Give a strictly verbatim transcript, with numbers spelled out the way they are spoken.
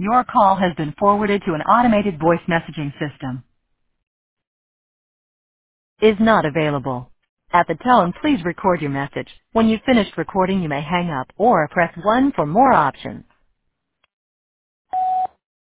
Your call has been forwarded to an automated voice messaging system. Is not available. At the tone, please record your message. When you've finished recording, you may hang up or press one for more options.